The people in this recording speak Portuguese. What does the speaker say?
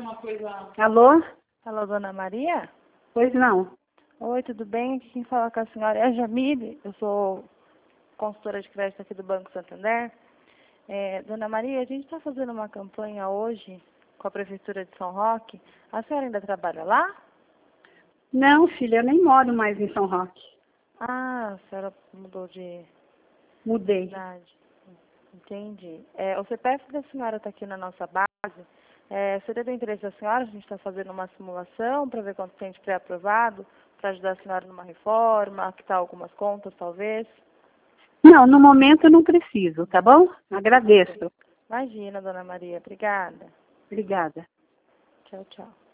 Alô? Alô, dona Maria? Pois não. Oi, tudo bem? Aqui quem fala com a senhora é a Jamile. Eu sou consultora de crédito aqui do Banco Santander. Dona Maria, a gente está fazendo uma campanha hoje com a Prefeitura de São Roque. A senhora ainda trabalha lá? Não, filha, eu nem moro mais em São Roque. Ah, a senhora mudou de Mudei. cidade. Entendi. O CPF da senhora está aqui na nossa base. Seria do interesse da senhora? A gente está fazendo uma simulação para ver quanto tem de pré-aprovado, para ajudar a senhora numa reforma, quitar algumas contas, talvez. Não, no momento eu não preciso, tá bom? Agradeço. Imagina, dona Maria. Obrigada. Obrigada. Tchau, tchau.